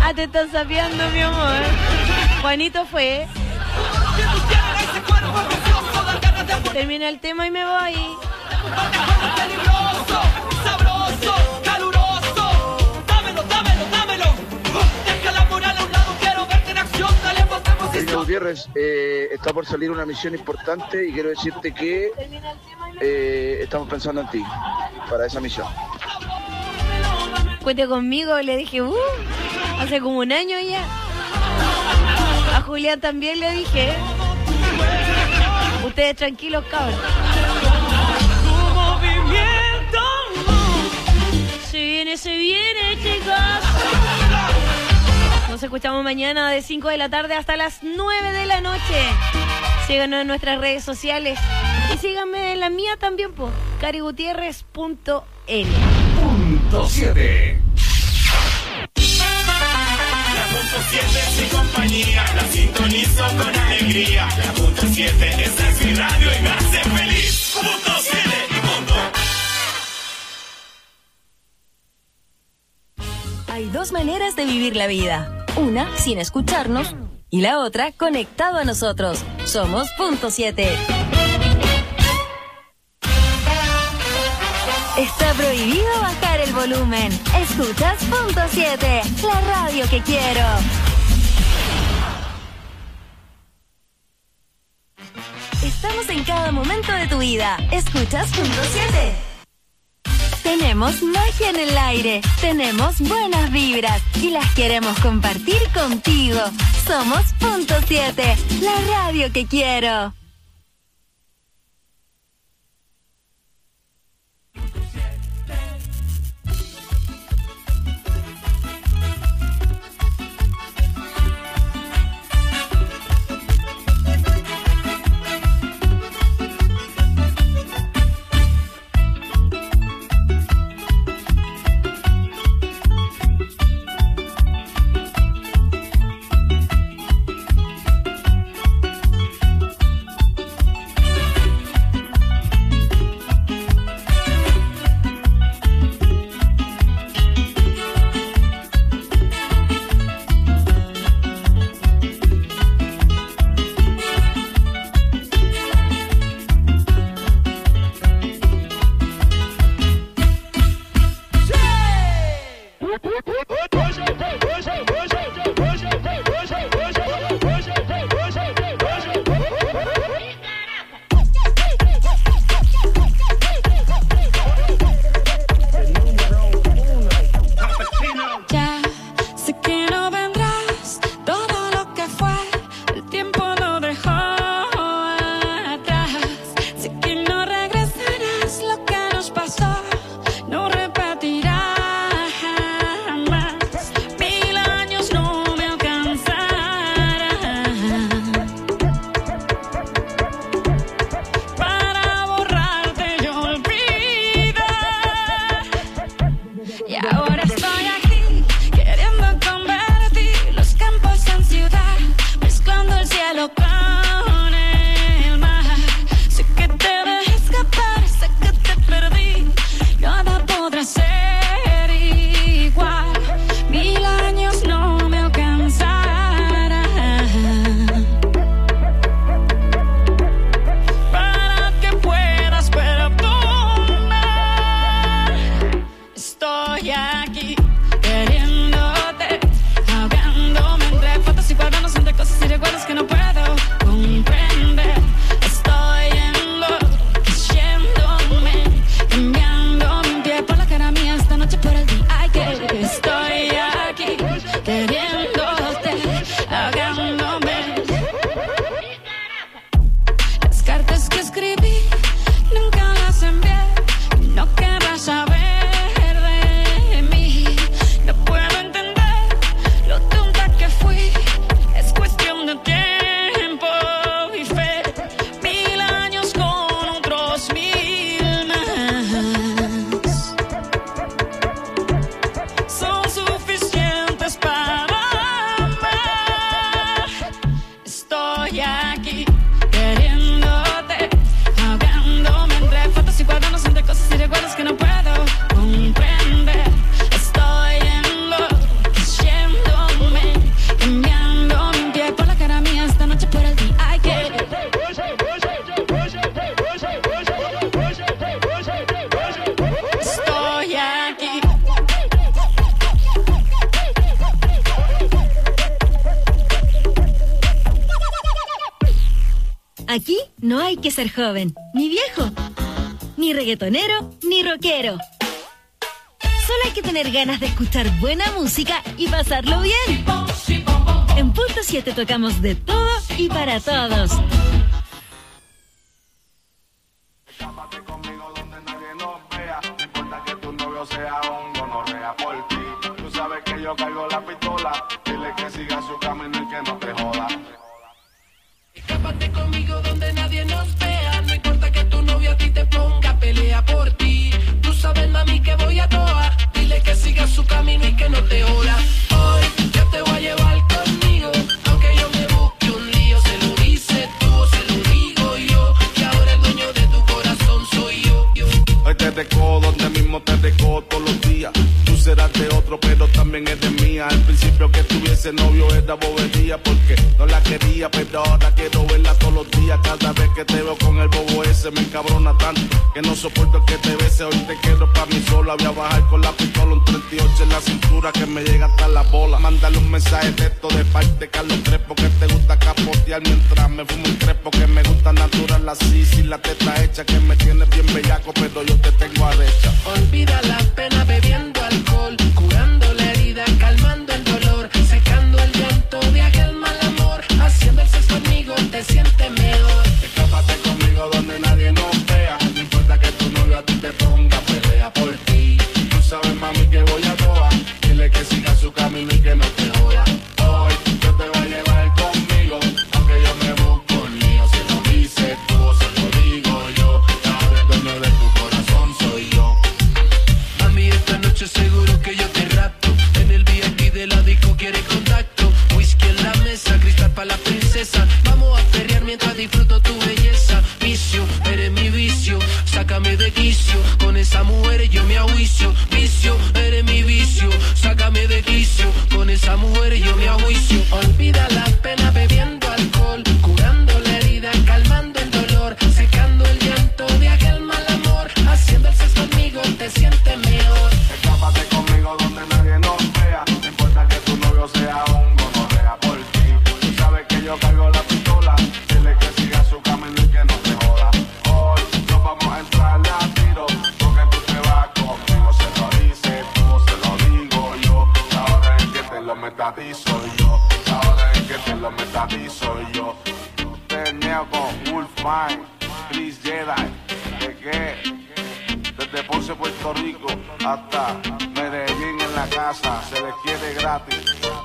Ah, te están sapeando, mi amor. Juanito fue. Termina el tema y me voy. Peligroso, sabroso, caluroso. Dámelo, dámelo, dámelo. Deja la moral a un lado, quiero verte en acción. Dale, botemos. Enrique Gutiérrez, está por salir una misión importante y quiero decirte que estamos pensando en ti para esa misión. Cuente conmigo, le dije, hace como un año ya. A Julián también le dije. Ustedes tranquilos, cabros. Tu movimiento. Se viene, chicos. Nos escuchamos mañana de 5 de la tarde hasta las 9 de la noche. Síganos en nuestras redes sociales. Y síganme en la mía también, po. carigutierrez.l. Punto 7. La punto 7 es mi compañía, la sintonizo con alegría. La punto 7, esa es mi radio y me hace feliz. Punto 7 y mundo. Hay dos maneras de vivir la vida. Una, sin escucharnos, y la otra, conectado a nosotros. Somos Punto 7. Está prohibido bajar el volumen. Escuchas Punto 7, la radio que quiero. Estamos en cada momento de tu vida. Escuchas Punto 7. Tenemos magia en el aire, tenemos buenas vibras y las queremos compartir contigo. Somos Punto 7, la radio que quiero. Son suficientes para Aquí no hay que ser joven, ni viejo, ni reggaetonero, ni rockero. Solo hay que tener ganas de escuchar buena música y pasarlo bien. En Punto 7 tocamos de todo y para todos. Escápate conmigo donde nadie nos vea. No importa que tu novio sea un gonorrea por ti. Tú sabes que yo cargo la pistola. Dile que siga su camino y que no te joda. Escápate conmigo donde nadie nos vea. No importa que tu novio a ti te ponga, pelea por ti. Tú sabes, mami, que voy a toa. Dile que siga su camino y que no te joda. Hoy yo te voy a llevar conmigo. Aunque yo me busque un lío, se lo dices tú o se lo digo yo. Que ahora el dueño de tu corazón soy yo. Hoy te dejo donde mismo te dejo todos los días. Tú serás de otro, pero también es de mía. Al principio que tuviese novio era bobería, porque no la quería, pero ahora quiero verla todos los días. Cada vez que te veo con el bobo ese me encabrona tanto que no soporto que te bese. Hoy te quiero pa' mí sola. Voy a bajar con la pistola, un 38 en la cintura que me llega hasta la bola. Mándale un mensaje de texto de parte de Carlos Crespo, que te gusta capotear mientras me fumo un crepo, que me gusta natural así, sin la teta hecha, que me tienes bien bellaco, pero yo te tengo arrecha. Olvida la pena bebiendo alcohol, curando la herida, calmando el dolor, secando el llanto de aquel mal amor. Haciendo el sexo conmigo te sientes mejor. Escápate conmigo donde nadie nos vea. No importa que tu novio a ti te ponga, pelea por ti. Tú sabes, mami, que voy a toa. Dile que siga su camino y que no te joda. Hoy yo te voy a llevar conmigo, aunque yo me busco un lío. Si lo dices tú o se lo digo yo, que ahora el dueño de tu corazón soy yo. Mami, esta noche seguro que yo te rapto. En el VIP de la disco quiere contacto. Whisky en la mesa, cristal para la princesa. Vamos a perrear mientras disfruto tu belleza. Vicio, eres mi vicio. Sácame de quicio. Con esa mujer yo me ajuicio. Vicio, eres mi vicio. Sácame de quicio. Con esa mujer yo me ajuicio. Olvida la pena bebiendo alcohol, curando la herida, calmando el dolor, secando el llanto de aquel mal amor. Haciendo el sexo conmigo te sientes mejor. Escápate conmigo donde nadie nos vea. No importa que tu novio sea un gonorrea por ti. Tú sabes que yo cargo la pistola. Dile que siga su camino y que no te joda. Hoy nos vamos a entrarle a tiro, porque tú te vas conmigo. Se lo dices tú o se lo digo yo. Ahora es que te lo metadizo yo. Ahora es que te lo metadizo yo. Tenía con Wolfman, Chris Jedi, de que desde Ponce, Puerto Rico, hasta Medellín en la casa, se les quiere gratis.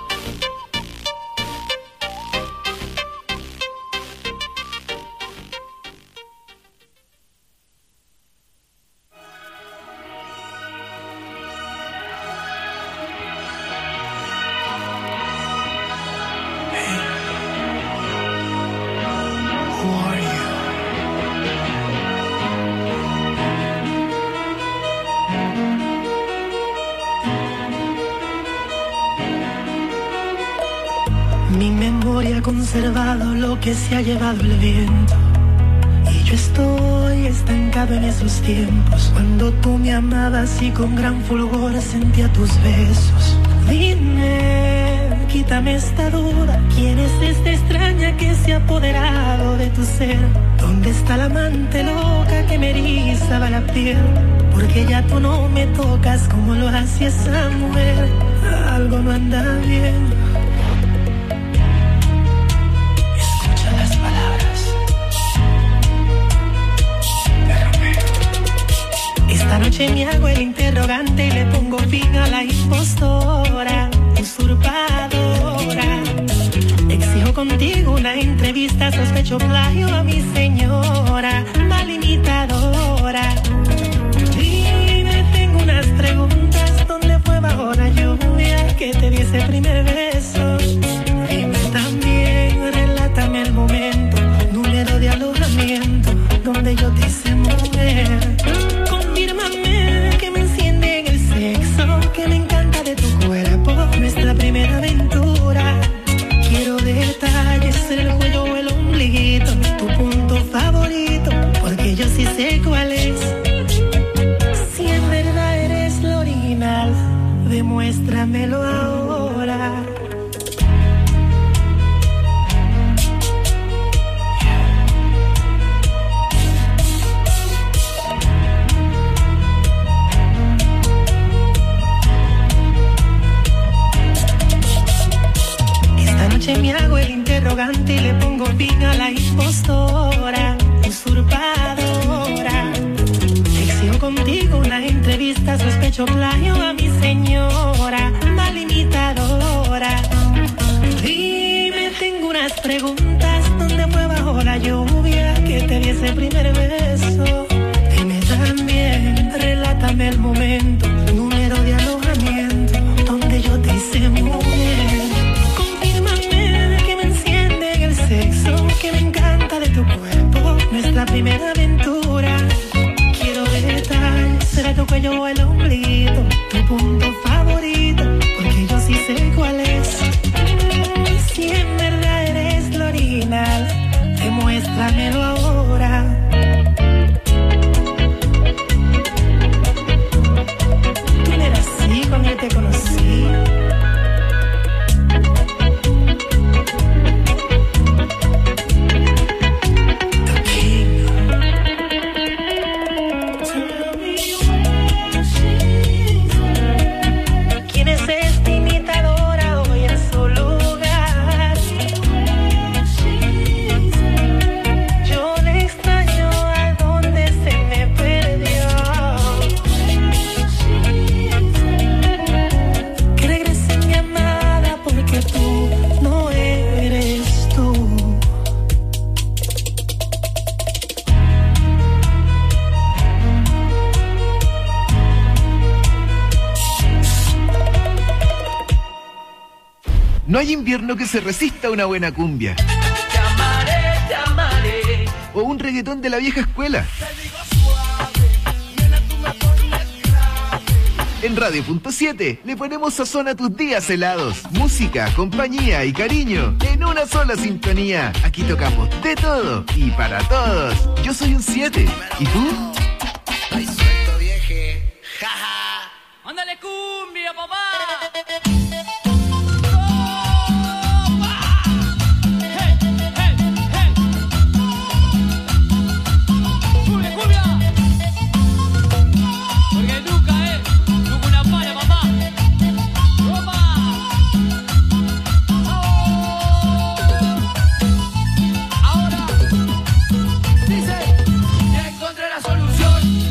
Mi memoria ha conservado lo que se ha llevado el viento. Y yo estoy estancado en esos tiempos, cuando tú me amabas y con gran fulgor sentía tus besos. Dime, quítame esta duda, ¿quién es esta extraña que se ha apoderado de tu ser? ¿Dónde está la amante loca que me erizaba la piel? Porque ya tú no me tocas como lo hacía esa mujer. Algo no anda bien. Esta noche me hago el interrogante y le pongo fin a la impostora, usurpadora. Exijo contigo una entrevista, sospecho plagio a mi señora, mal imitadora. Dime, tengo unas preguntas, ¿dónde fue bajo la lluvia que te di ese primer beso? Dime también, relátame el momento, número de alojamiento, donde yo te hice mujer. Confírmame que me enciende en el sexo, que me encanta de tu cuerpo, nuestra primera aventura. Quiero detalles, el cuello o el ombliguito, tu punto favorito, porque yo sí sé cuál es. Si en verdad eres lo original, demuéstramelo ahora. noche me hago el interrogante y le pongo fin a la impostora, usurpadora. Exijo contigo una entrevista, sospecho plagio a mi señora, mal imitadora. Dime, tengo unas preguntas, ¿dónde fue bajo la lluvia que te di ese primer beso? Dime también, relátame el momento, número de alojamiento, donde yo te hice mujer. Confírmame que me enciende en el sexo, que me encanta de tu cuerpo, nuestra primera aventura. Quiero detalles, será tu cuello o el ombligo, tu punto favorito, porque yo sí sé cuál es. Si en verdad eres lo original, demuéstramelo ahora. Tú no eras así cuando yo te conocí. The King. ¿Quién es esta imitadora hoy en su lugar? Yo le extraño a donde se me perdió. Que regrese mi amada porque tú no eres tú. No hay invierno que se resista a una buena cumbia. Te amaré. O un reggaetón de la vieja escuela. En Radio.7 le ponemos sazón a tus días helados. Música, compañía y cariño en una sola sintonía. Aquí tocamos de todo y para todos. Yo soy un 7. ¿Y tú? Ay, suelto vieje. Jaja. ¡Ándale cumbia, papá!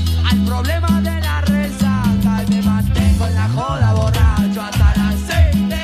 Problema de la resaca, me mantengo en la joda borracho hasta las 6 de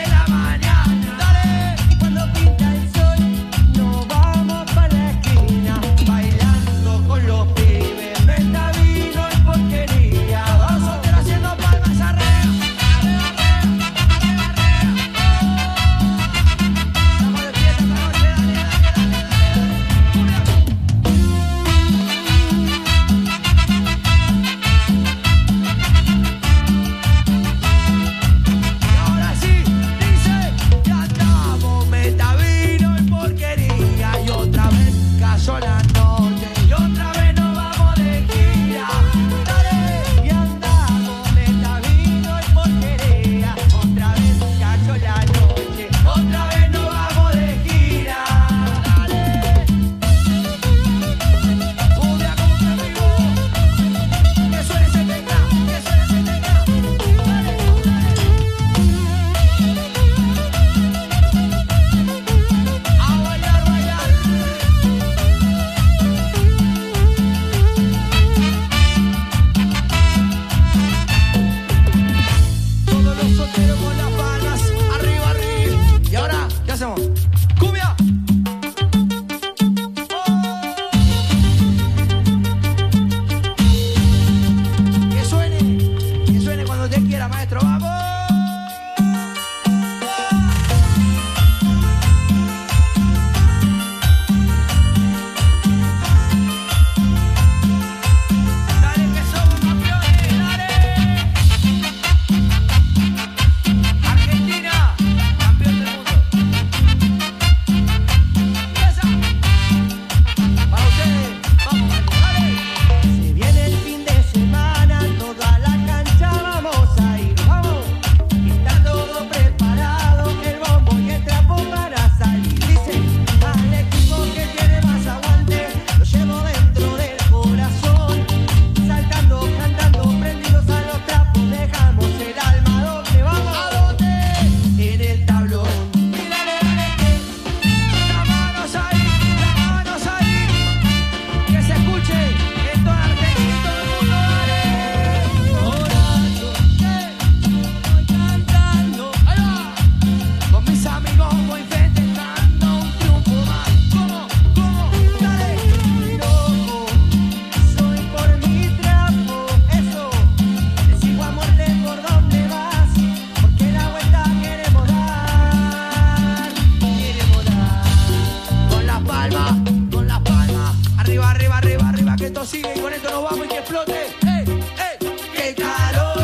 explote. ¡Qué calor!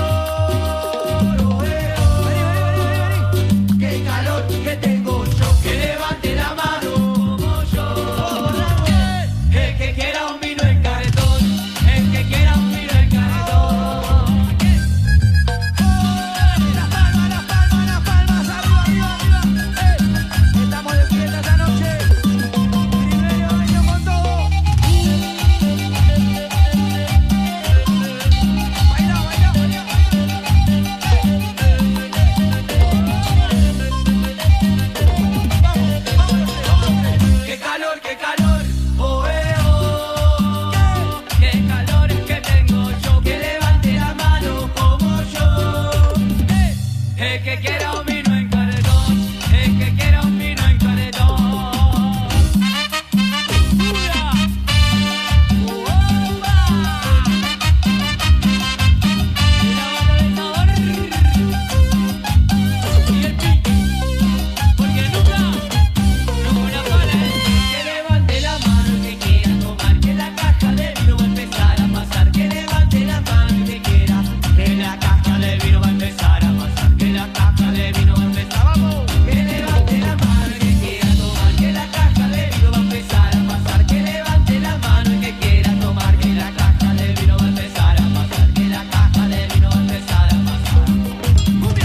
¡Qué calor que tengo yo! Que levante la mano como yo. El que quiera un vino en cartón, el que quiera un vino en cartón. Las palmas, arriba. Estamos de fiesta esta noche. Primero año con todo. Qué calor, oh, qué calor es que tengo yo, que levante la mano como yo. El que quiera un vino en cartón, el que quiera un vino en cartón. Y el pique, porque nunca una sola que levante la mano el que quiera tomar, que la caja de vino va a empezar a pasar. Que levante la mano el que quiera, que la caja de vino va a empezar a pasar. Que la caja de vino va a empezar, vamos. Que levante la mano el que quiera tomar, que la caja de vino va a empezar a pasar. Que levante la mano el que quiera tomar, que la caja de vino va a empezar a pasar. Que la caja de vino va a empezar a pasar. ¡Cumbia!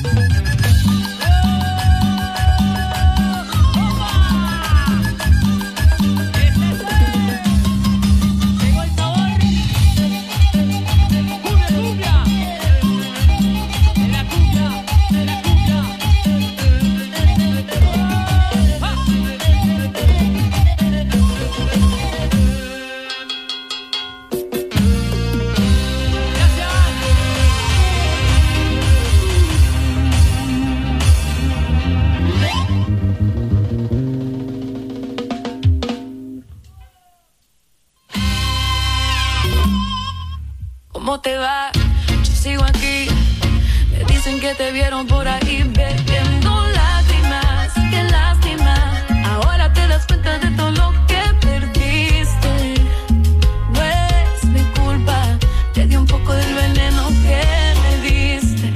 Llegó el sabor. Cumbia. De la cumbia. ¿Cómo te va? Yo sigo aquí. Me dicen que te vieron por ahí bebiendo lágrimas. Qué lástima. Ahora te das cuenta de todo lo que perdiste. No es mi culpa. Te di un poco del veneno que me diste.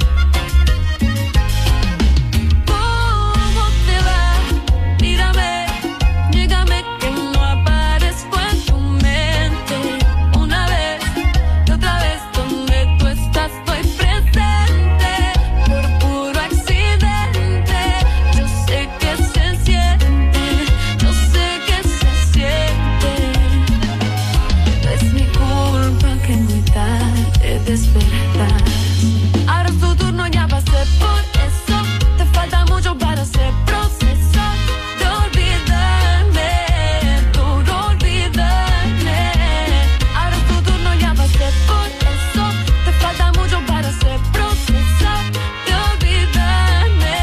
¿Cómo te va? Mírame, dígame que no aparezco en tu mente. Una vez y otra vez, donde tú estás estoy presente. Por puro accidente, yo sé que se siente. Yo sé que se siente. No es mi culpa que muy tarde despertar. Ahora es tu turno, ya pasé por eso. Te falta mucho para hacer proceso de olvidarme, duro olvidarme. Ahora es tu turno, ya pasé por eso. Te falta mucho para hacer proceso de olvidarme.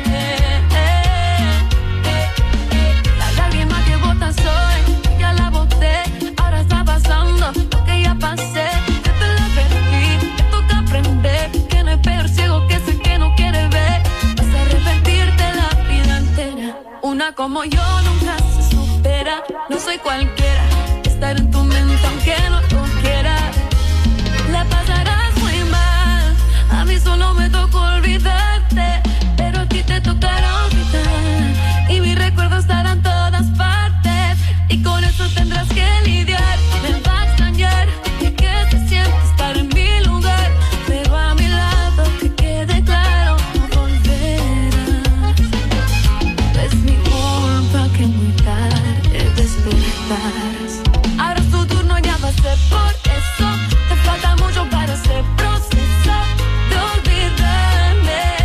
La lágrima que botas hoy, ya la boté. Ahora está pasando lo que ya pasé. Ya te la perdí, te toca aprender que no hay peor ciego que ese que no quiere ver. Vas a arrepentirte la vida entera. Una como yo nunca se supera. No soy cualquiera, estar en tu mente aunque no lo quiera. La pasarás muy mal, a mí solo me tocó olvidarte, pero a ti te tocará olvidar. Y mis recuerdos estarán en todas partes, y con eso tendrás que lidiar. Me va a extrañar que te sientes estar en mi lugar, pero a mi lado que quede claro, no volverás. No es mi culpa que muy tarde despertarás. Ahora es tu turno, ya pasé por eso. Te falta mucho para hacer proceso de olvidarme.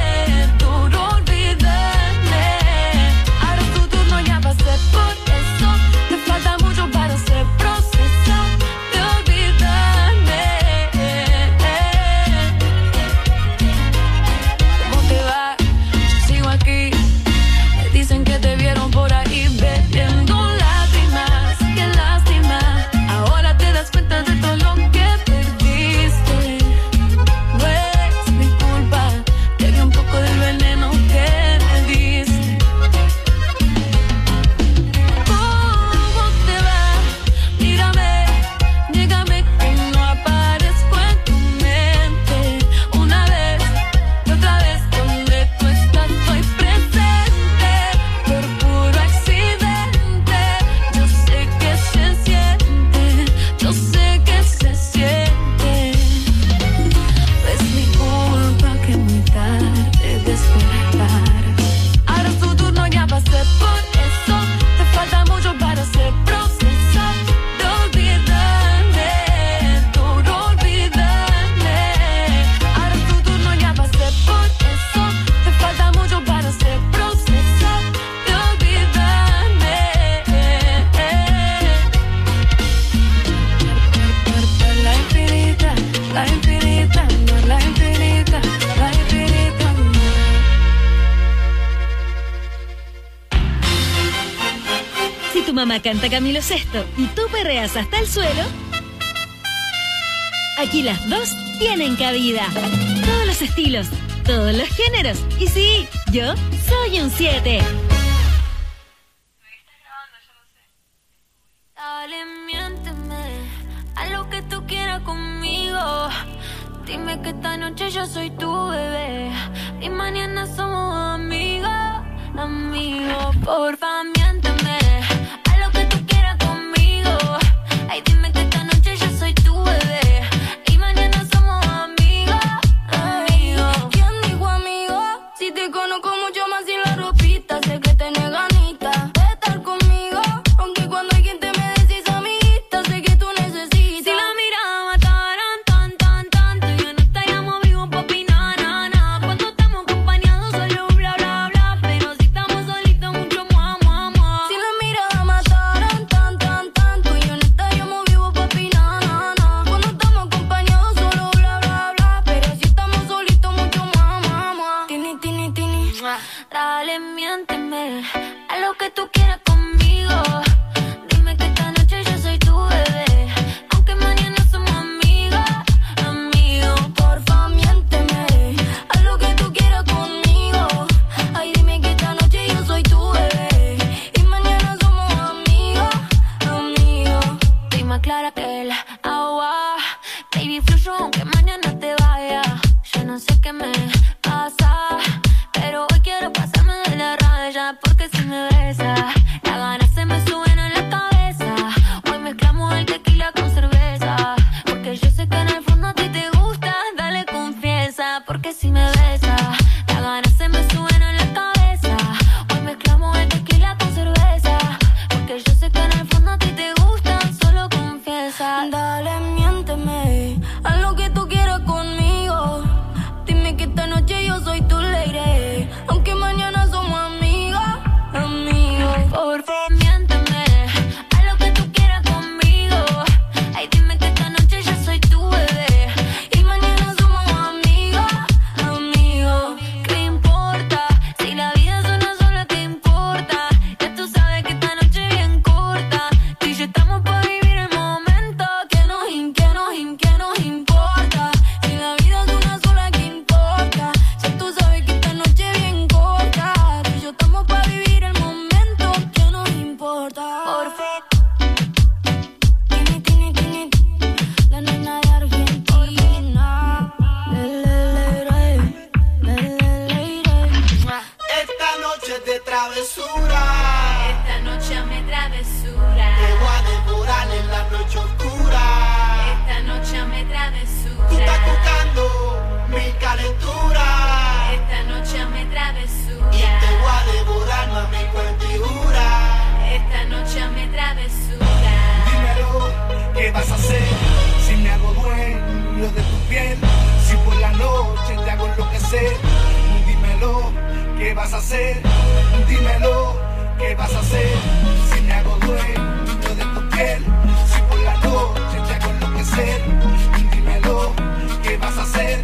mamá canta Camilo Sesto y tú perreas hasta el suelo, aquí las dos tienen cabida. Todos los estilos, todos los géneros. Y sí, yo soy un 7. Dale, miénteme, haz lo que tú quieras conmigo. Dime que esta noche yo soy tu bebé y mañana somos amigos, amigos. Porfa, miénteme, haz lo que tú quieras conmigo. Ay, dime que esta noche yo soy tu bebé y mañana somos amigos, amigos. ¿Quién dijo amigo? Si te conozco mucho más sin la ropita, sé que tenés ganita de estar conmigo, aunque cuando hay quien te me decís amiguita, sé que tú necesitas. Si la mirada mataran tanto, yo no estaríamos vivos pa' opinar, na. Cuando estamos acompañados solo bla bla bla, pero si estamos solitos mucho más, más, más. Si la mirada mataran tanto, yo no estaríamos vivos pa' opinar, na. Cuando estamos acompañados solo bla bla bla, pero si estamos solitos mucho más, más, más. Tini, tini, tini, dale, miénteme, haz lo que tú quieras conmigo. Dime que esta noche yo soy tu bebé, aunque mañana somos amigos, amigos. Porfa, miénteme, haz lo que tú quieras conmigo. Ay, dime que esta noche yo soy tu bebé y mañana somos amigos, amigos. Estoy más clara que el agua, baby, fluyo aunque mañana te vaya. Yo no sé qué me pasa, pero hoy quiero pasarme de la raya, porque si me besas, las ganas se me suben a la cabeza. Hoy mezclamos el tequila con cerveza, porque yo sé que en el fondo a ti te gusta. Dale, confiesa, porque si me besas, las ganas se me suben a la cabeza. Hoy mezclamos el tequila con cerveza, porque yo sé que en el fondo a ti te gusta. Solo confiesa. Dale, miénteme, haz lo que tú quieras conmigo. Dime que esta noche yo soy tu lady, aunque mañana somos amigos, amigos. Por favor, miénteme, haz lo que tú quieras conmigo. Ay, dime que esta noche yo soy tu bebé y mañana somos amigos, amigos. ¿Qué importa? Si la vida es una sola, ¿qué importa? Ya tú sabes que esta noche es bien corta. Tú y yo estamos para vivir el momento. Que nos importa. Si la vida es una sola, ¿qué importa? Ya tú sabes que esta noche es bien corta. Tú y yo estamos para vivir el momento. Que nos importa. Por favor. Tini, tini, tini, la nena de Argentina. Esta noche es de travesura. Esta noche me travesura. Te voy a devorar en la noche oscura. Esta noche me travesura. Tú estás buscando mi calentura. Esta noche me travesura. Y te voy a devorar, mami, con figura. Esta noche me travesura. Dímelo, ¿qué vas a hacer? Si me hago dueño de tu piel, si por la noche te hago enloquecer. Dímelo, ¿qué vas a hacer? Dímelo, ¿qué vas a hacer? Si me hago dueño de tu piel, si por la noche te hago enloquecer. Dímelo, ¿qué vas a hacer?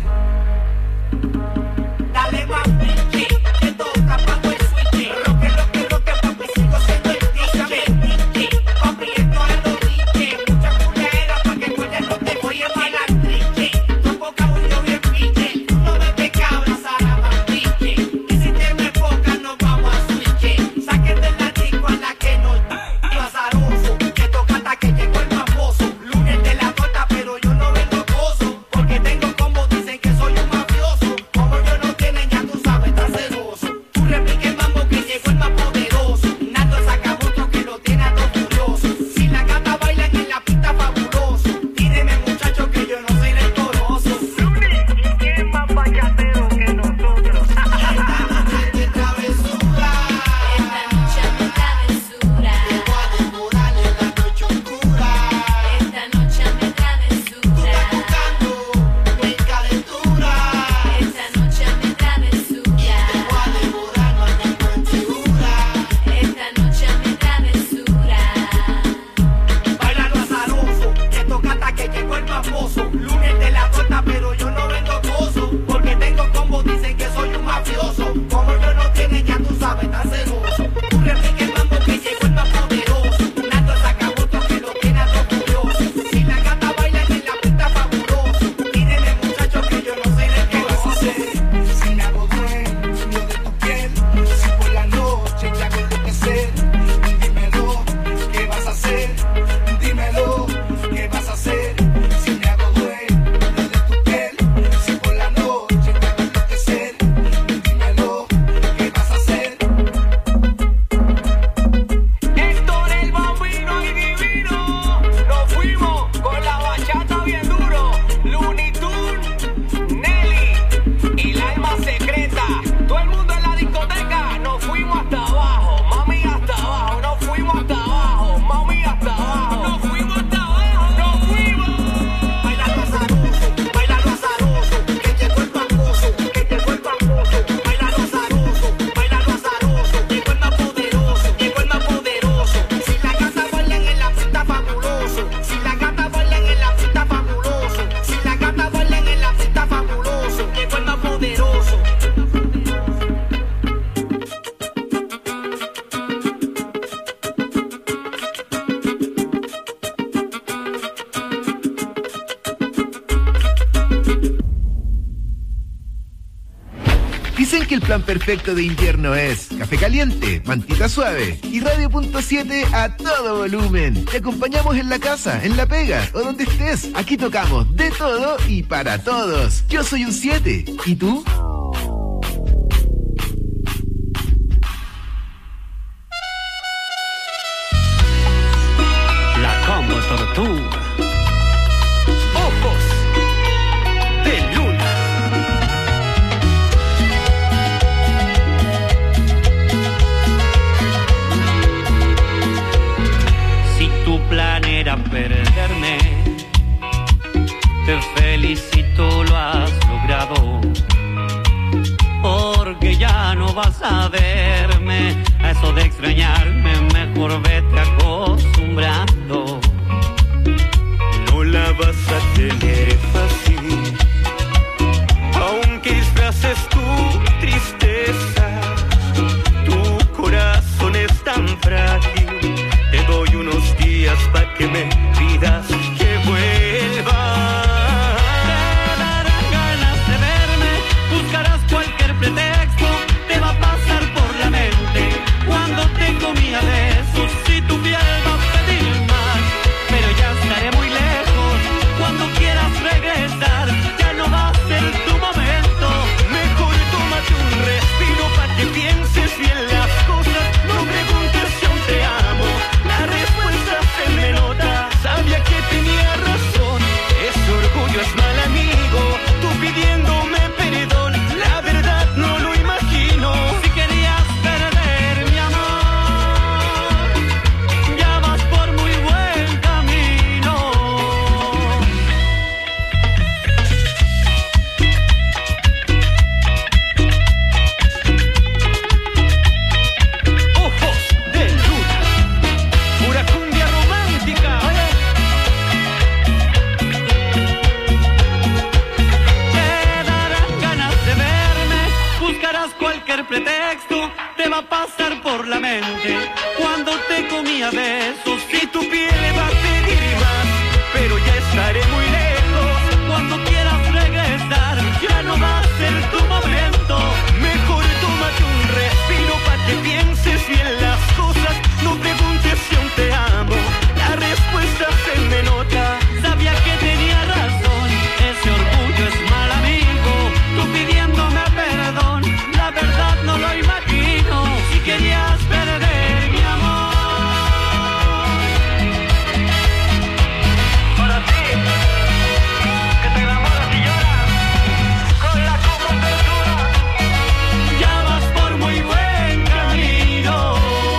Dale más pinche, que toca pago el switch. Roque, papi, sigo siendo el DJ. Papi, esto es lo riche. Mucha culera pa' que cuentes, no te voy a pagar triche. Tu poca yo bien piche. No me te cabras a la mampiche. Y si te me enfocas, nos vamos a switch. Saquen de la disco a la que no pasaroso. Que toca hasta que llegó el famoso. Lunes de la torta, pero yo no vengo gozo. Porque tengo como dicen que que el plan perfecto de invierno es café caliente, mantita suave y Radio.7 a todo volumen. Te acompañamos en la casa, en la pega o donde estés. Aquí tocamos de todo y para todos. Yo soy un 7. ¿Y tú? La Combo Tortuga. Ojos de luna. Si tu plan era perderme, te felicito, lo has logrado. Porque ya no vas a verme, a eso de extrañarme, mejor vete acostumbrando. No la vas a tener fácil, aunque disfraces tu tristeza. Tu corazón es tan frágil, te doy unos días para que me pidas que vuelva. Te darán ganas de verme, buscarás cualquier pretexto, te va a pasar por la mente cuando te comí a besos. Si tu piel va a pedir más, pero ya estaré muy lejos. Cuando quieras regresar, ya no va a ser tu momento. Mejor tómate un respiro para que pienses bien las cosas. No preguntes si aún te amo, la respuesta se me nota. Sabía que tenía razón, ese orgullo es mal amigo. Tú pidiéndome perdón, la verdad no lo imagino. Si querías perder mi amor, ya vas por muy buen camino. Ojos de luna, pura cumbia romántica. Te darán ganas de verme, buscarás cualquier pretexto, te va a pasar por la mente cuando te comí a besos. Si tu piel va a pedir más, pero ya estaré muy lejos. Cuando quieras regresar, ya no va a ser tu momento. Mejor tómate un respiro para que pienses bien las cosas. No preguntes si aún te amo, la respuesta se me nota. Sabía que tenía razón, ese orgullo es mal amigo. Tú pidiéndome perdón, la verdad no lo imagino. Si querías perder mi amor, para ti, que te enamoras y lloras con la copa apertura, ya vas por muy buen camino.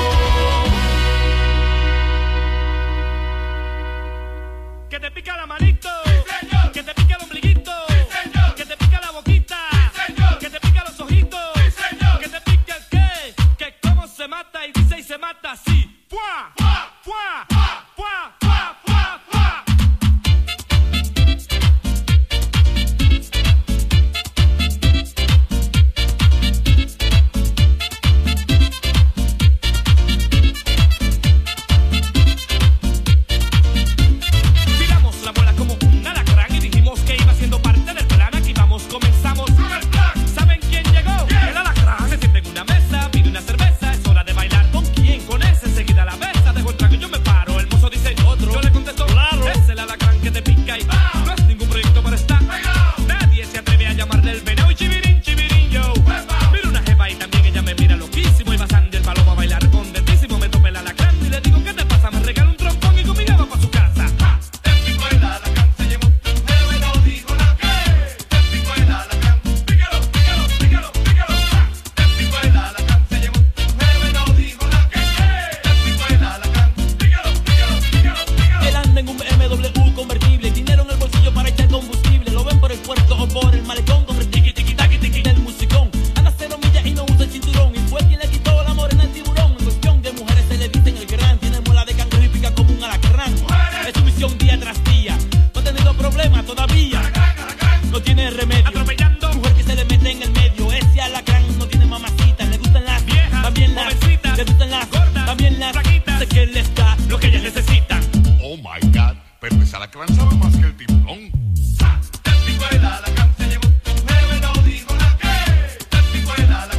Que te pica la manito, que te pica el ombliguito, que te pica la boquita, que te pica los ojitos, que te pica el qué, que cómo se mata y dice y se mata así. ¡Pua! ¡Pua! ¡Pua! ¡Pua! ¡Pua! ¡Pua! ¡Pua! Tiramos la bola como un alacrán y dijimos que iba siendo parte del plan. Aquí vamos, comenzamos. ¿Saben quién llegó? El alacrán. Se siente en una mesa, pide una cerveza. Es hora de bailar. ¿Con quién? Con ese. Seguida la besa. Dejo el trago y yo me paro. El mozo dice otro. Yo le contesto, claro. Es el alacrán que te pica y no es ningún proyecto para estar. Nadie se atreve a llamarle el veneno y chivirín, chivirín, yo. Miro una jeva y también ella me mira loquísimo. Y va Sandy el palomo a bailar contentísimo. Me tope el alacrán y le digo, ¿qué te pasa? Me regala un trompón y conmigo va pa' su casa. Te pico el alacrán, se llevó tu dedo y no dijo nada. Te pico el alacrán, pícalo, pícalo, pícalo, pícalo. Te pico el alacrán, se llevó tu dedo y no dijo nada. Te pico el alacrán, pícalo, pícalo, pícalo, pícalo. Él anda en un BMW convertible, dinero en el bolsillo para echar combustible. Lo ven por el puerto o por el malecón con el tiqui, tiqui, taqui, tiqui del musicón. Anda 0 millas y no usa el cinturón. Y fue quien le quitó la morena al tiburón. En cuestión de mujeres se le dicen el gran. Tiene muela de cangrejo y pica como un alacrán. Es su misión día tras día. No ha tenido problemas todavía. No tiene remedio. Atropellando. Mujer que se le mete en el medio. Ese alacrán no tiene mamacita. Le gustan las viejas, también las jovencitas. Le gustan las gordas, también las flaquitas. Sé que les da lo que ellas necesitan. Oh my God, pero ese alacrán sabe más que el tiburón. Te pico el alacrán, se llevó tu dedo y no dijo nada. Te pico el alacrán.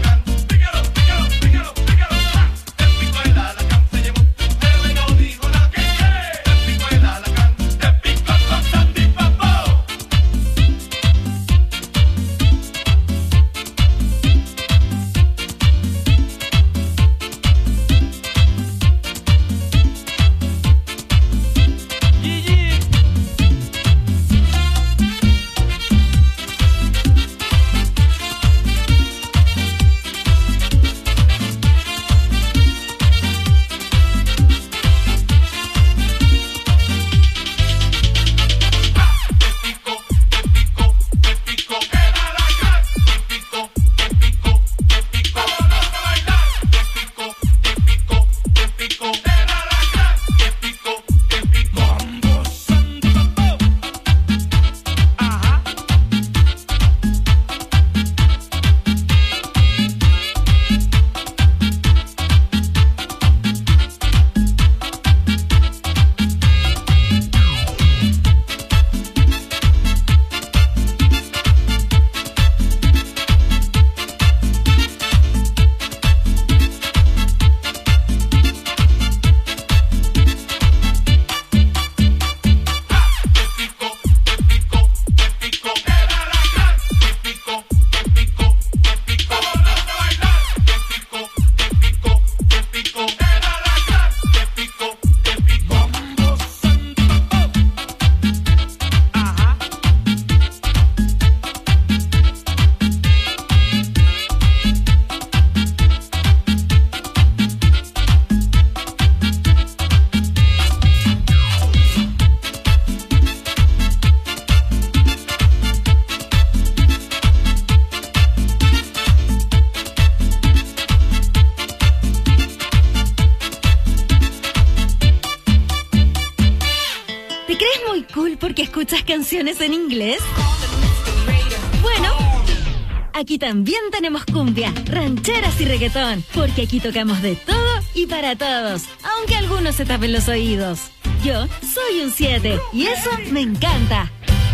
porque escuchas canciones en inglés? Bueno, aquí también tenemos cumbia, rancheras y reggaetón, porque aquí tocamos de todo y para todos, aunque algunos se tapen los oídos. Yo soy un 7 y eso me encanta.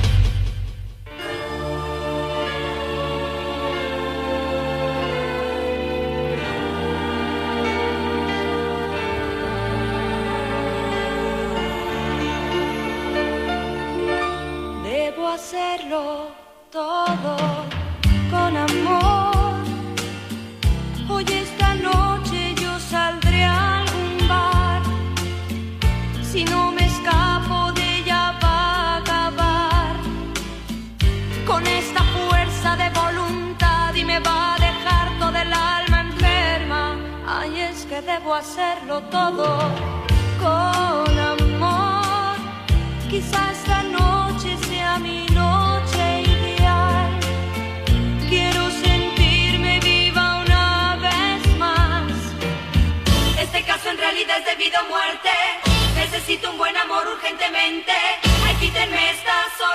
Debo hacerlo todo con amor. Hoy esta noche yo saldré a algún bar. Si no me escapo de ella va a acabar con esta fuerza de voluntad y me va a dejar toda el alma enferma. Ay, es que debo hacerlo todo con amor. Quizá esta noche sea mi noche ideal. Quiero sentirme viva una vez más. Este caso en realidad es de vida o muerte. Necesito un buen amor urgentemente. Ay, quítenme esta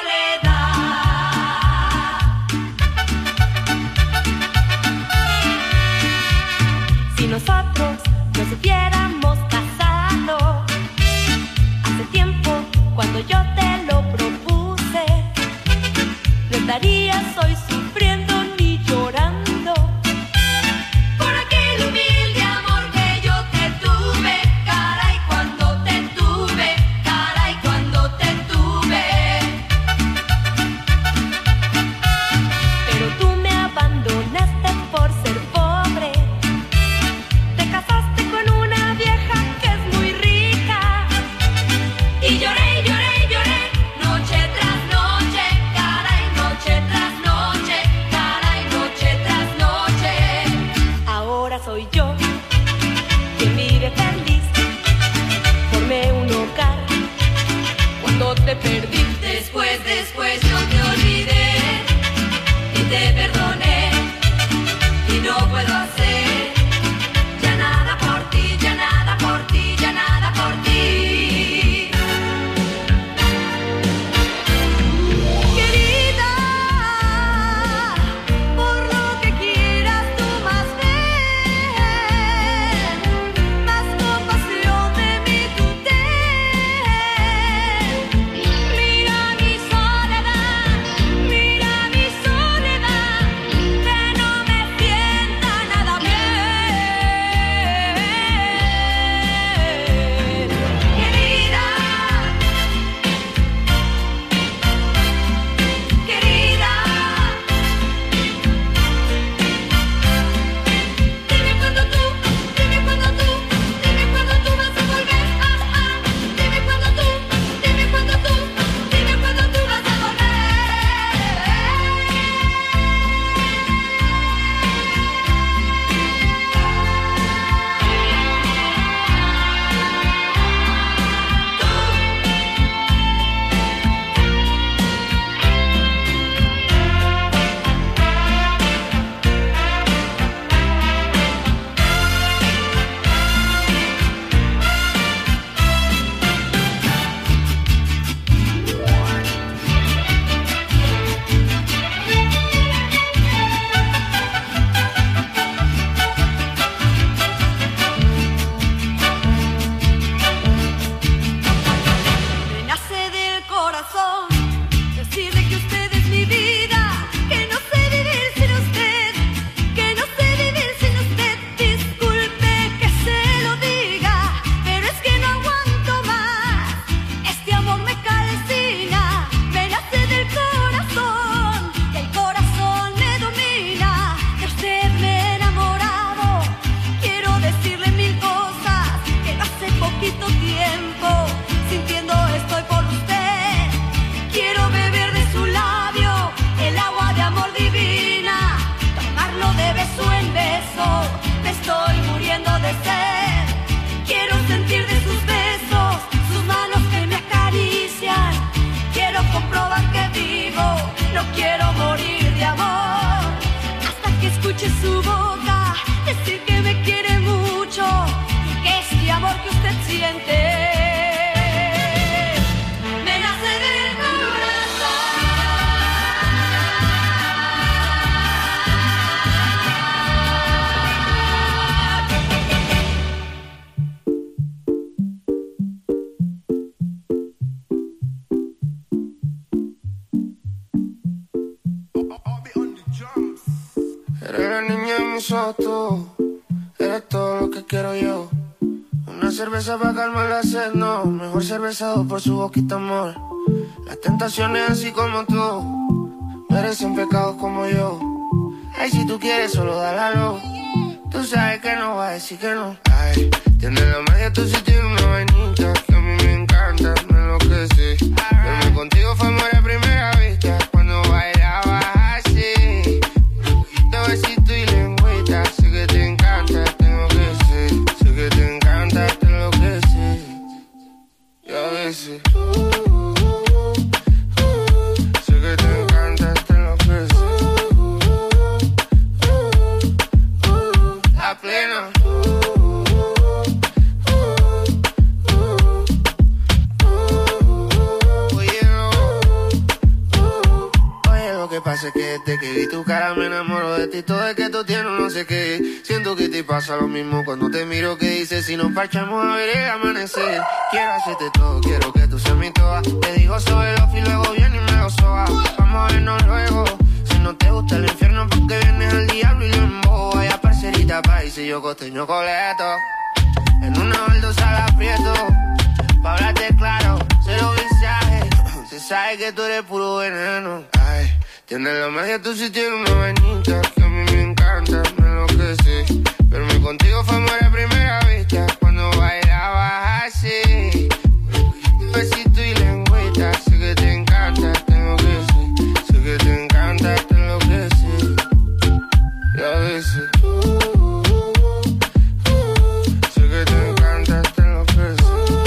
soledad. Si nosotros nos hubiéramos casado hace tiempo, cuando yo te lo propuse, no estarías hoy sufriendo ni llorando por aquel humilde amor que yo te tuve. Caray, cuando te tuve, caray, cuando te tuve. Pero tú me abandonaste por ser pobre. Te casaste con una vieja que es muy rica. Y lloré, noche tras noche, caray, noche tras noche, caray, noche tras noche. Ahora soy yo quien vive feliz. Formé un hogar cuando te perdí. Después yo te olvidé y te perdoné. Y no puedo hacer ya nada por ti, ya nada por ti, ya nada por ti. Querida, por lo que quieras tú más ven, más compasión de mí tú ten. Mira mi soledad, que no me sienta nada mí sos tú, eres todo lo que quiero yo. Una cerveza para calmar la sed, no. Mejor cerveza dos por su boquita, amor. Las tentaciones así como tú merecen pecados como yo. Ay, si tú quieres solo dale a luz. Tú sabes que no vas a decir que no. Ay, tienes la magia, tú sí tienes una vainita que a mí me encanta, me enloquece. Verme contigo fue amor a primera vista, cuando bailabas así. Poquito besito y lengüita, sé que te encanta, tengo que ser. Sé que te encanta, te enloquece. Y a veces sé que te encanta, te enloquece. La plena. Lo que pasa es que desde que vi tu cara me enamoro de ti. Todo es que tú tienes no sé qué. Siento que te pasa lo mismo cuando te miro. Que dices si nos parchamos a ver el amanecer. Quiero hacerte todo, quiero que tú seas mi toa. Te digo sobre los y luego viene y me lo soba. Vamos a vernos luego. Si no te gusta el infierno porque vienes al diablo y lo embobo. Vaya parcerita país y yo costeño coleto. En una baldosa la aprieto. Pa' hablarte claro, cero visaje. Se sabe que tú eres puro veneno. Ay, tienes la magia, tú sí tienes una vainita que a mí me encanta, me enloquece. Verme contigo fue amor a primera vista, cuando bailabas así. Besito y lengüita, sé que te encanta, tengo que ser. Sé que te encanta, te enloquece. Y a veces sé que te encanta, te enloquece.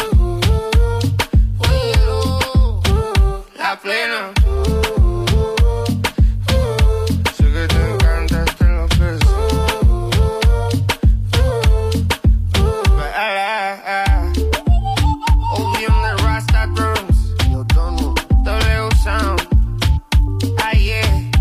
La plena. Sé que te encanta, te enloquece. Obi on the Rasta drums. Yo tono, W sound. Ah, yeah.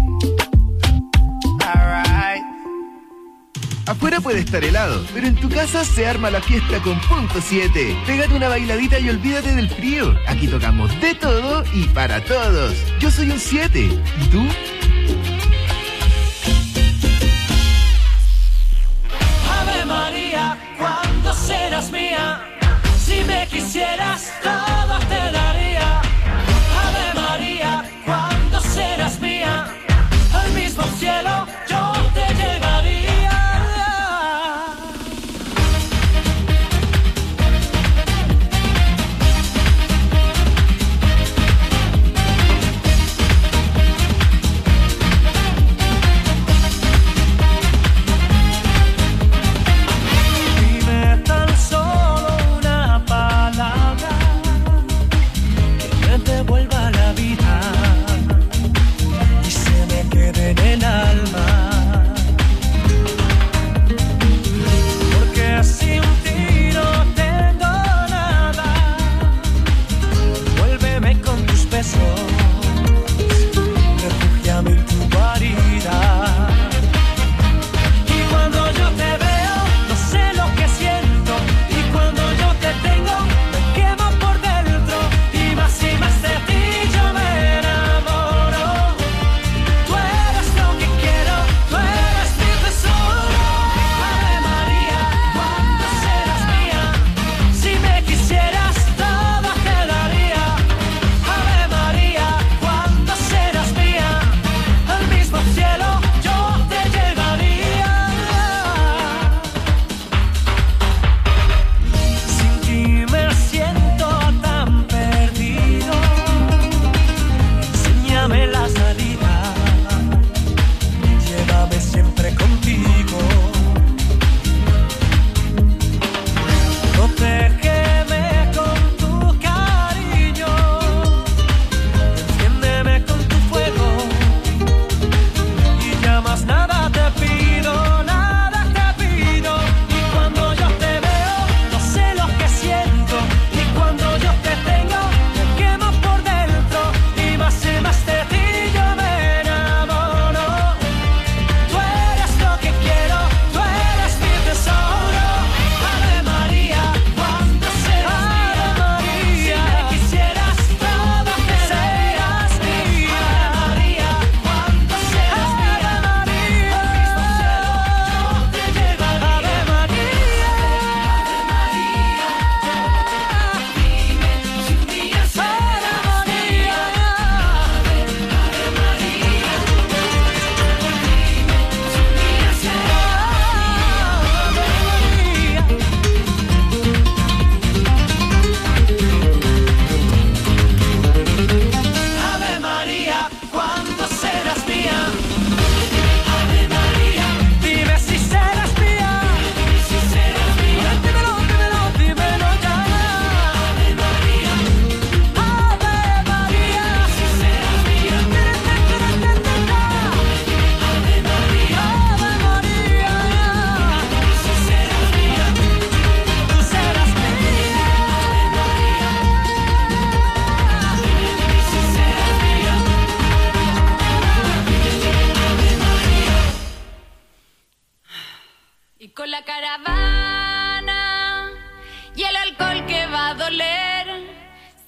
Alright. Afuera puede estar helado, pero en tu casa se arma la fiesta con Punto 7. Pégate una bailadita y olvídate del frío. Aquí tocamos de todo y para todos. Yo soy un 7. ¿Y tú? Ave María, ¿cuándo serás mía? Si me quisieras, todo te daría. Ave María, ¿cuándo serás mía? Al mismo cielo yo te llevaría.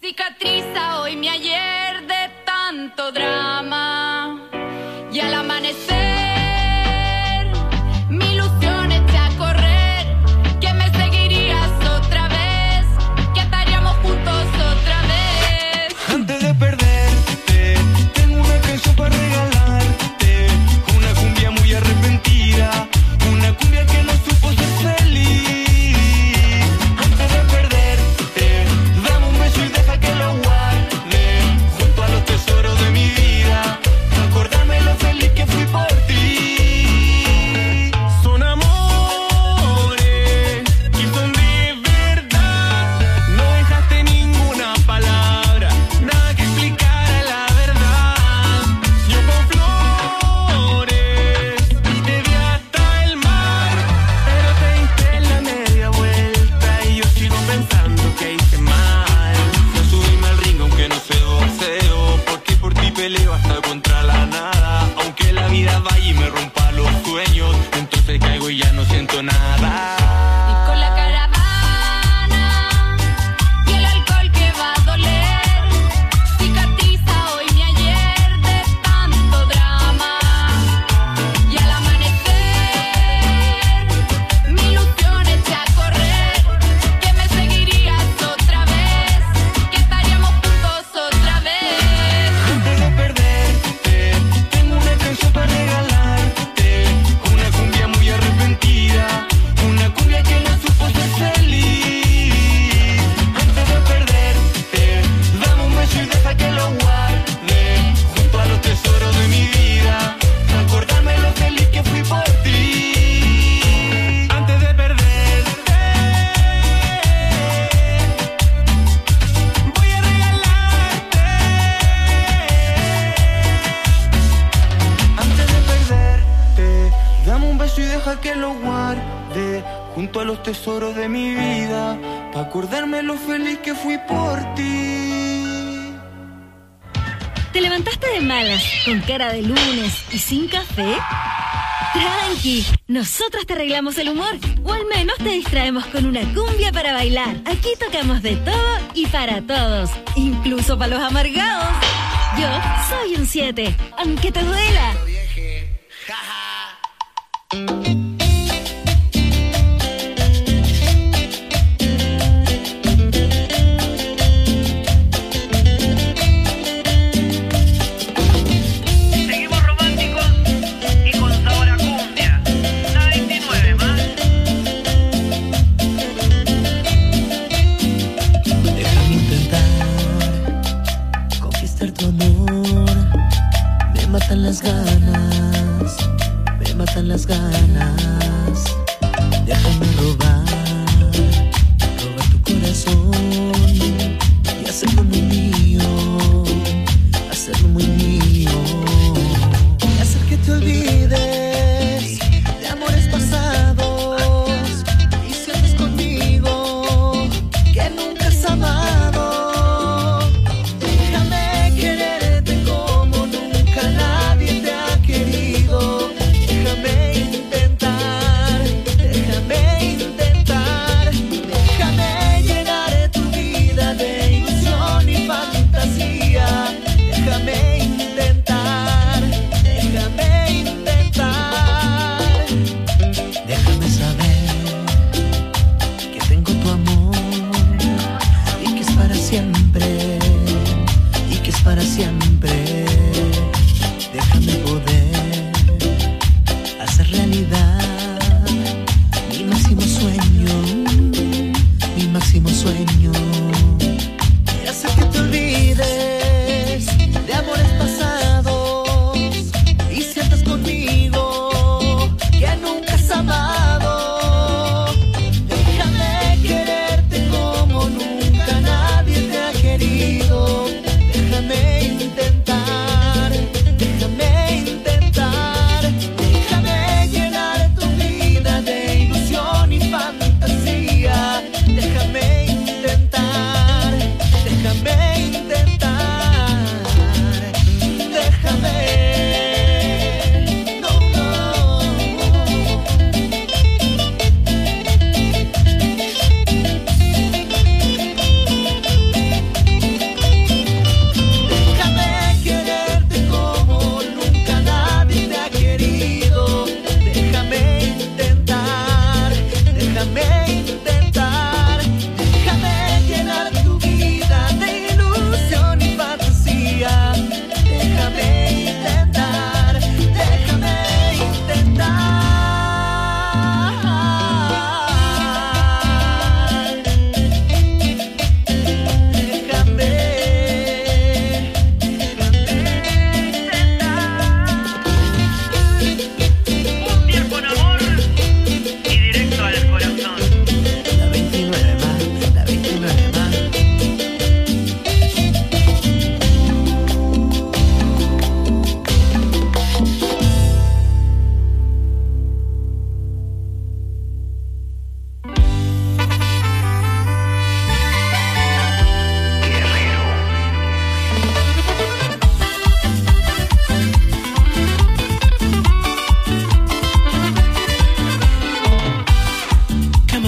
cicatriza hoy mi ayer de tanto drama. Y al amanecer, mi ilusión eché a correr, que me seguirías otra vez, que estaríamos juntos otra vez. Antes de perderte, tengo una canción para regalarte, una cumbia muy arrepentida, una cumbia que no supo ser feliz. Antes de perderte, dame un beso y deja que lo guarde junto a los tesoros de mi vida, para acordarme lo feliz que fui por ti. Son amores que son de verdad, no dejaste ninguna palabra, nada que explicara la verdad. Yo con flores y te di hasta el mar, pero te diste la media vuelta y yo sigo pensando que hice mal. No subirme al ring aunque no sé boxeo, porque por ti peleo hasta contra la nada. Aunque la vida vaya y me rompa los sueños, entonces caigo y ya no siento nada. Y con la caravana y el alcohol que va a doler, cicatriza hoy mi ayer de tanto drama. Y al amanecer, mi ilusión eché a correr, que me seguirías otra vez, que estaríamos juntos otra vez. Antes de perderte, tengo una canción para regalarte, una cumbia muy arrepentida, una cumbia que no supo ser feliz. Antes de perderte, dame un beso y deja que lo guarde junto a los tesoros de mi vida, para acordarme lo feliz que fui por ti. Antes de perderte, voy a regalarte. Antes de perderte, dame un beso y deja que lo guarde junto a los tesoros de mi vida, para acordarme lo feliz que fui por ti. ¿Te levantaste de malas, con cara de lunes y sin café? Tranqui, nosotros te arreglamos el humor, o al menos te distraemos con una cumbia para bailar. Aquí tocamos de todo y para todos, incluso para los amargados. Yo soy un 7, aunque te duela. Seguimos románticos y con sabor a cumbia. La 29 más. Déjame intentar conquistar tu amor. Me matan las ganas, me matan las ganas. Déjame robar tu corazón y hacerlo muy mío, hacerlo muy mío. Y hacer que te olvides de amores pasados y sientes conmigo que nunca has amado. Déjame quererte como nunca nadie te ha querido. Déjame intentar, déjame intentar. Déjame llenar tu vida de ilusión y fantasía. Déjame intentar, déjame intentar. Déjame saber que tengo tu amor y que es para siempre, y que es para siempre. Déjame poder hacer realidad mi máximo sueño, mi máximo sueño. Y hacer que te olvides de amores pasados y sientas conmigo que nunca has amado. Déjame quererte como nunca nadie te ha querido. Déjame intentar, déjame intentar. Déjame llenar tu vida de ilusión y fantasía. Déjame intentar.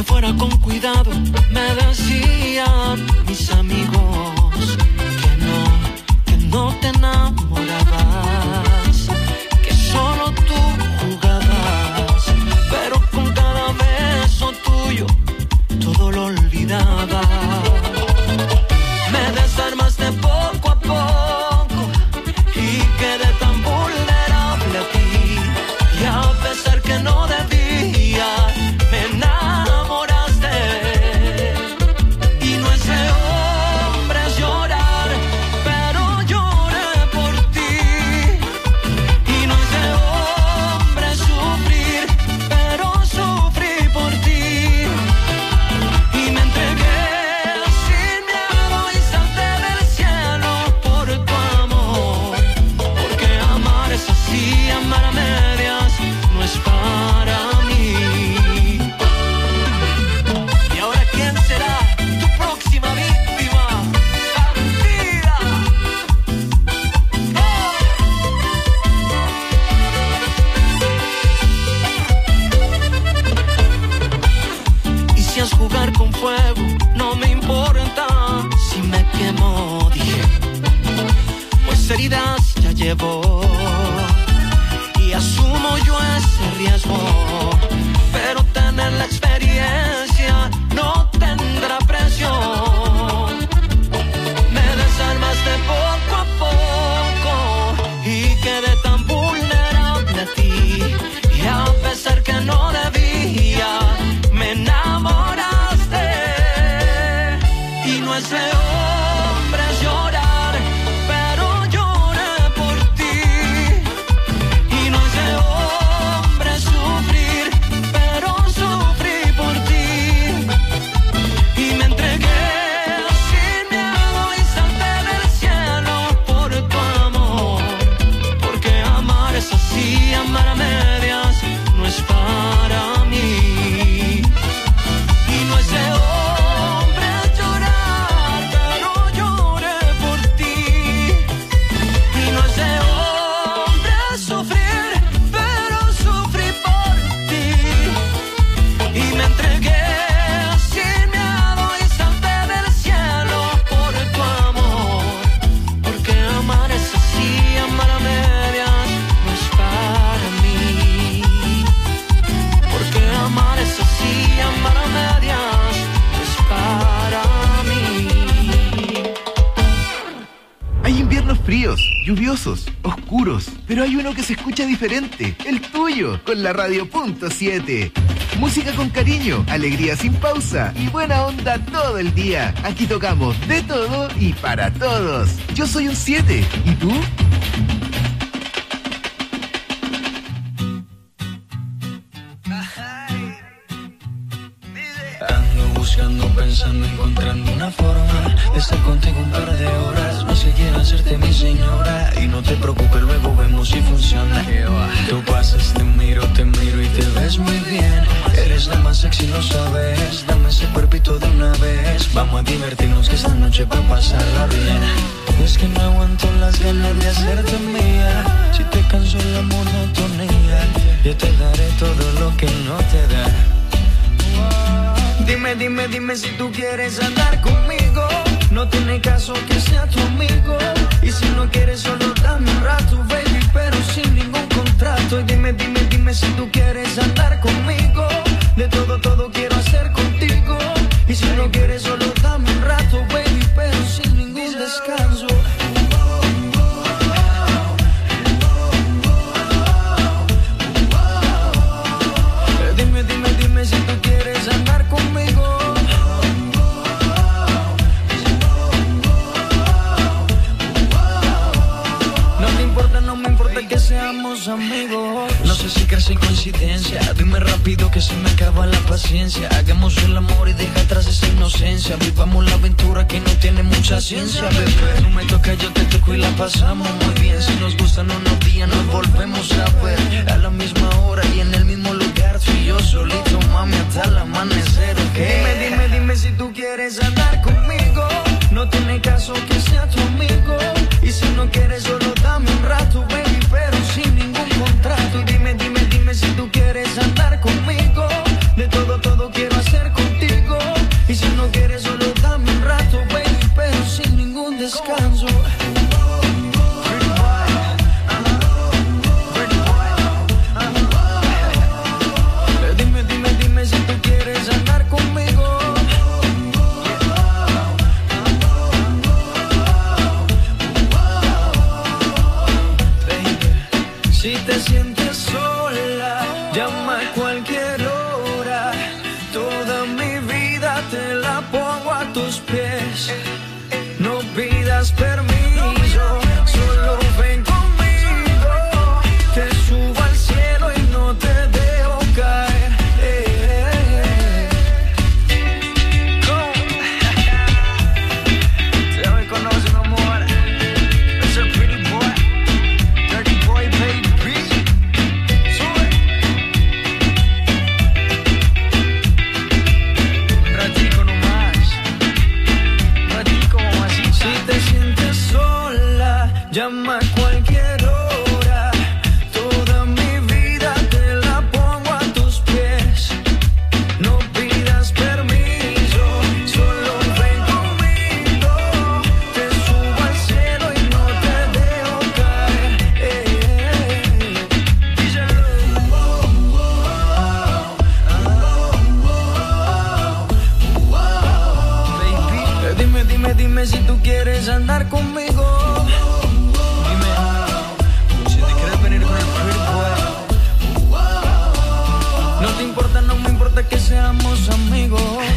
me fuera con cuidado. Me decían mis amigos que no te enamorabas, que solo tú jugabas, pero con cada beso tuyo todo lo olvidaba. Me desarmaste poco a poco y quedé tan vulnerable a ti. Y a pesar que no debía, me enamoraste. Y no es de hombres llorar, pero lloré por ti. Y no es de hombres sufrir, pero sufrí por ti. Y me entregué sin miedo y salté del cielo por tu amor. Porque amar es así, amar a medias no es para mí. Y ahora, ¿quién será tu próxima víctima? ¡Bandida! Y si es jugar con fuego, no me importa si me quemo, dije, pues heridas ya llevo y asumo yo ese riesgo. Pero tener la experiencia no tendrá precio. Me desarmaste poco a poco y quedé tan vulnerable a ti. Y a pesar que no debía, me enamoraste. Y no es de hombres llorar, pero lloré por ti. Y no es de hombres sufrir, pero sufrí por ti. Y me entregué sin miedo y salté del cielo por tu amor. Porque amar es así, amar a medias no es para mí. Y no es de hombres llorar, pero lloré por ti. Y no es de hombres sufrir, pero sufrí por ti. Y me entregué sin miedo y salté del cielo por tu amor. Porque amar es así, amar a medias no es para mí. Porque amar es así, amar a medias no es para mí. Hay inviernos fríos, lluviosos, oscuros, pero hay uno que se escucha diferente, el tuyo, con la Radio.7. Música con cariño, alegría sin pausa y buena onda todo el día. Aquí tocamos de todo y para todos. Yo soy un 7, ¿y tú? Ando buscando, pensando, encontrando una forma de estar contigo un par de horas. No sé, quiero hacerte mi señora. Y no te preocupes, luego vemos si funciona. Tú pasas, te miro y te ves muy bien. Eres la más sexy, lo sabes. Dame ese cuerpito de una vez. Vamos a divertirnos que esta noche va a pasarla bien. Es que no aguanto las ganas de hacerte mía. Si te canso la monotonía, yo te daré todo lo que no te da. Dime si tú quieres andar conmigo. No tiene caso que sea tu amigo. Y si no quieres solo dame un rato, baby, pero sin ningún contrato. Y dime si tú quieres andar conmigo. De todo quiero hacer contigo. Y si no quieres solo dame un rato, baby, pero sin ningún descanso. Dime si tú quieres andar conmigo. No me importa que seamos amigos. No sé si crees en coincidencia. Dime rápido que se me acaba la paciencia. Hagamos el amor y deja atrás esa inocencia. Vivamos la aventura que no tiene mucha ciencia, bebé. Tú me tocas, yo te toco y la pasamos muy bien. Si nos gustan unos días nos volvemos a ver. A la misma hora y en el mismo lugar. Tú y yo solito, mami, hasta el amanecer, ¿ok? Dime si tú quieres andar conmigo. No tiene caso que sea tu amigo. Y si no quieres solo dame un rato, baby, pero sin ningún contrato. Y dime si tú quieres andar conmigo. De todo quiero hacer contigo. pongo a tus pies. No pidas permiso, solo ven conmigo. Te subo al cielo y no te dejo caer. Ya me conocen, amor. Es el pretty boy, dirty boy, baby. Sube. Un ratico nomás. Un ratico, mamacita. Si te sientes sola, llama a cualquier hora. Toda mi vida te la pongo a tus pies. No pidas permiso, solo ven conmigo. Te subo al cielo y no te dejo caer. Díselo. Baby, dime si tú quieres andar conmigo. Dime si te quieres venir con el pretty boy. No te importa, no me importa que seamos amigos.